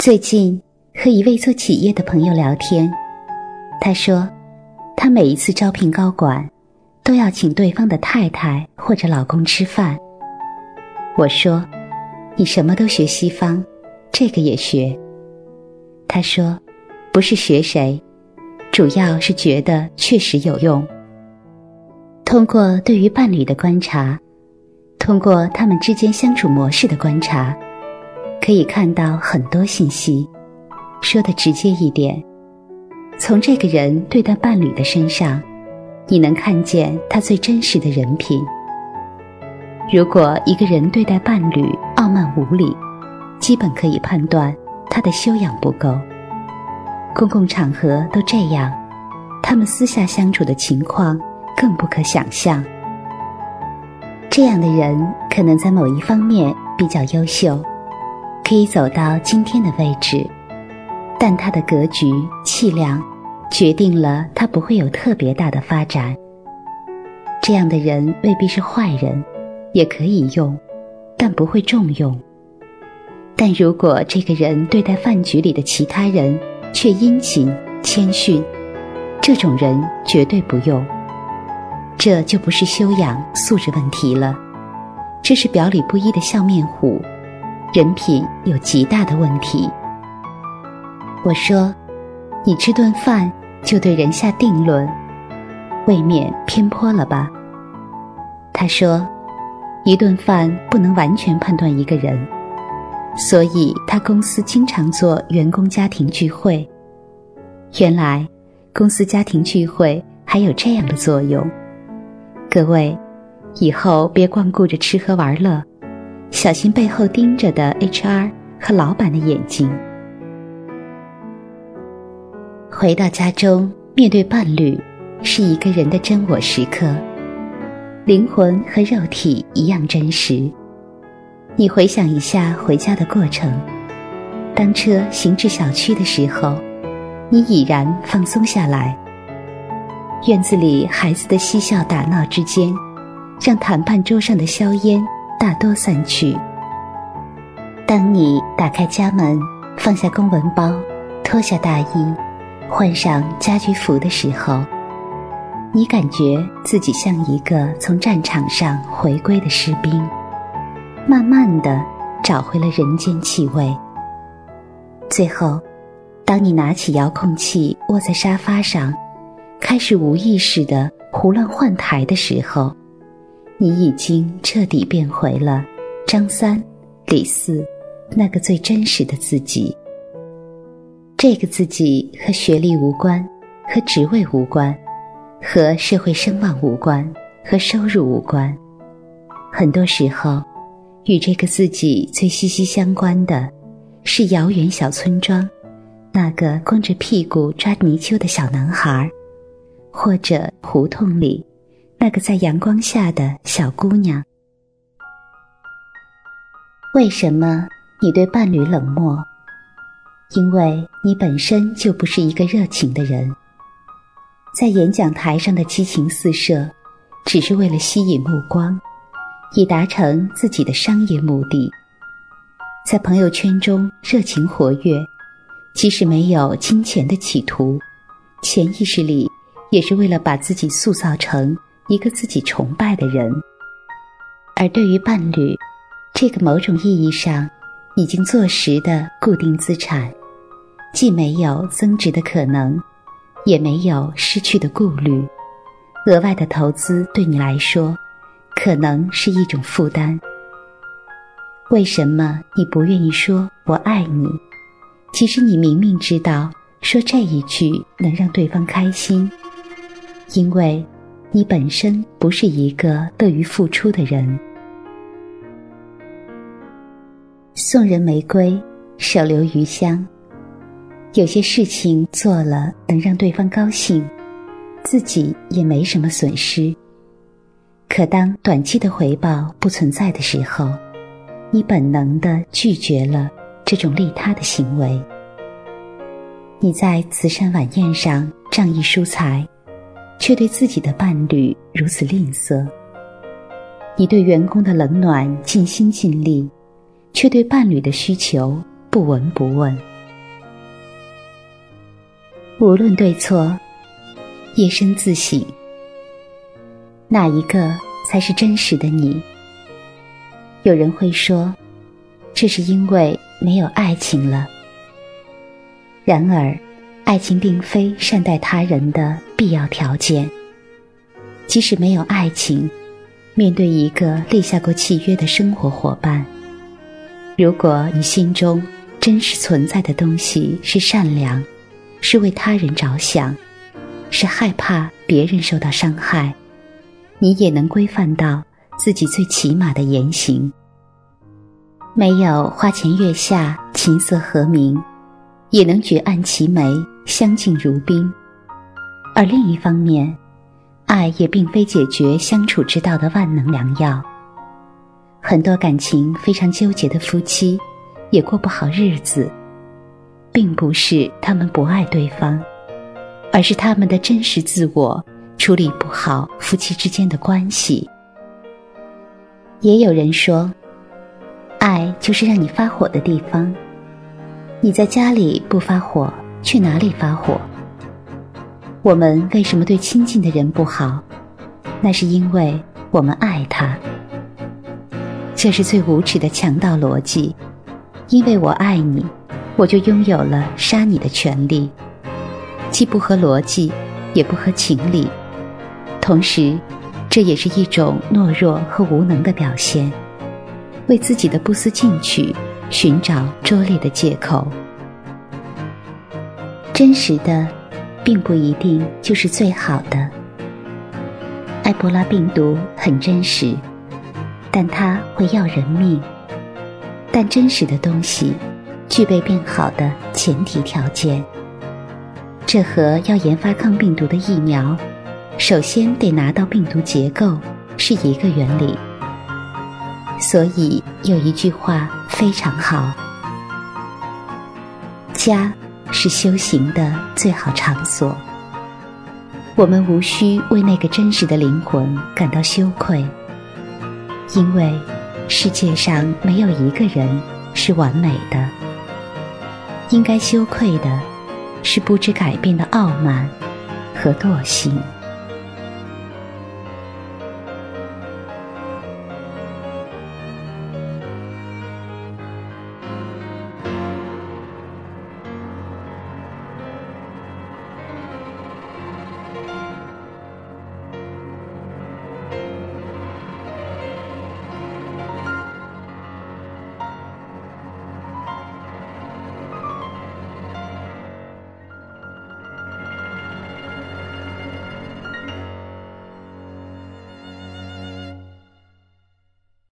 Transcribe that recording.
最近和一位做企业的朋友聊天，他说他每一次招聘高管都要请对方的太太或者老公吃饭。我说你什么都学西方，这个也学。他说不是学谁，主要是觉得确实有用。通过对于伴侣的观察，通过他们之间相处模式的观察，可以看到很多信息。说得直接一点，从这个人对待伴侣的身上，你能看见他最真实的人品。如果一个人对待伴侣傲慢无礼，基本可以判断他的修养不够。公共场合都这样，他们私下相处的情况更不可想象。这样的人可能在某一方面比较优秀，可以走到今天的位置，但他的格局、气量决定了他不会有特别大的发展。这样的人未必是坏人，也可以用，但不会重用。但如果这个人对待饭局里的其他人却殷勤、谦逊，这种人绝对不用。这就不是修养、素质问题了，这是表里不一的笑面虎，人品有极大的问题。我说你吃顿饭就对人下定论，未免偏颇了吧？他说一顿饭不能完全判断一个人，所以他公司经常做员工家庭聚会。原来公司家庭聚会还有这样的作用。各位以后别光顾着吃喝玩乐，小心背后盯着的 HR 和老板的眼睛。回到家中，面对伴侣，是一个人的真我时刻，灵魂和肉体一样真实。你回想一下回家的过程，当车行至小区的时候，你已然放松下来。院子里孩子的嬉笑打闹之间，让谈判桌上的硝烟大多散去。当你打开家门，放下公文包，脱下大衣，换上家居服的时候，你感觉自己像一个从战场上回归的士兵，慢慢地找回了人间气味。最后，当你拿起遥控器窝在沙发上，开始无意识地胡乱换台的时候，你已经彻底变回了张三、李四那个最真实的自己。这个自己和学历无关，和职位无关，和社会声望无关，和收入无关。很多时候，与这个自己最息息相关的是遥远小村庄那个光着屁股抓泥鳅的小男孩，或者胡同里那个在阳光下的小姑娘。为什么你对伴侣冷漠？因为你本身就不是一个热情的人，在演讲台上的激情四射，只是为了吸引目光，以达成自己的商业目的。在朋友圈中热情活跃，即使没有金钱的企图，潜意识里也是为了把自己塑造成一个自己崇拜的人。而对于伴侣，这个某种意义上已经坐实的固定资产，既没有增值的可能，也没有失去的顾虑。额外的投资对你来说，可能是一种负担。为什么你不愿意说我爱你？其实你明明知道说这一句能让对方开心，因为你本身不是一个乐于付出的人。送人玫瑰，手留余香。有些事情做了能让对方高兴，自己也没什么损失。可当短期的回报不存在的时候，你本能地拒绝了这种利他的行为。你在慈善晚宴上仗义疏财，却对自己的伴侣如此吝啬。你对员工的冷暖尽心尽力，却对伴侣的需求不闻不问。 无论对错，夜深自省，哪一个才是真实的你？有人会说，这是因为没有爱情了。然而，爱情并非善待他人的必要条件。即使没有爱情，面对一个立下过契约的生活伙伴，如果你心中真实存在的东西是善良，是为他人着想，是害怕别人受到伤害，你也能规范到自己最起码的言行。没有花前月下，琴瑟和鸣，也能举案齐眉，相敬如宾。而另一方面，爱也并非解决相处之道的万能良药。很多感情非常纠结的夫妻也过不好日子，并不是他们不爱对方，而是他们的真实自我处理不好夫妻之间的关系。也有人说，爱就是让你发火的地方，你在家里不发火，去哪里发火？我们为什么对亲近的人不好？那是因为我们爱他。这是最无耻的强盗逻辑，因为我爱你，我就拥有了杀你的权利，既不合逻辑，也不合情理。同时，这也是一种懦弱和无能的表现，为自己的不思进取寻找拙劣的借口。真实的并不一定就是最好的。埃博拉病毒很真实，但它会要人命。但真实的东西具备变好的前提条件，这和要研发抗病毒的疫苗，首先得拿到病毒结构是一个原理。所以有一句话非常好，家是修行的最好场所。我们无需为那个真实的灵魂感到羞愧，因为世界上没有一个人是完美的。应该羞愧的是不知改变的傲慢和惰性。